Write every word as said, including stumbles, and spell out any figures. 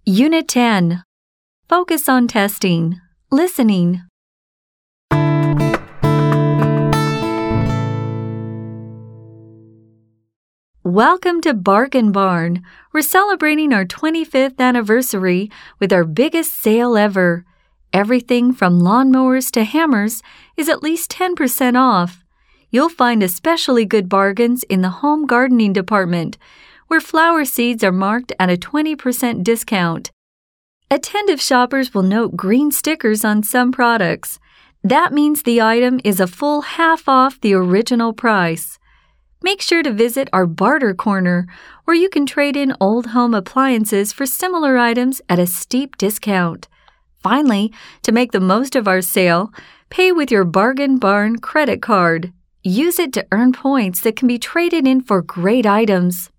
Unit ten. Focus on testing. Listening. Welcome to Bargain Barn. We're celebrating our twenty-fifth anniversary with our biggest sale ever. Everything from lawnmowers to hammers is at least ten percent off. You'll find especially good bargains in the home gardening department, where flower seeds are marked at a twenty percent discount. Attentive shoppers will note green stickers on some products. That means the item is a full half off the original price. Make sure to visit our barter corner, where you can trade in old home appliances for similar items at a steep discount. Finally, to make the most of our sale, pay with your Bargain Barn credit card. Use it to earn points that can be traded in for great items.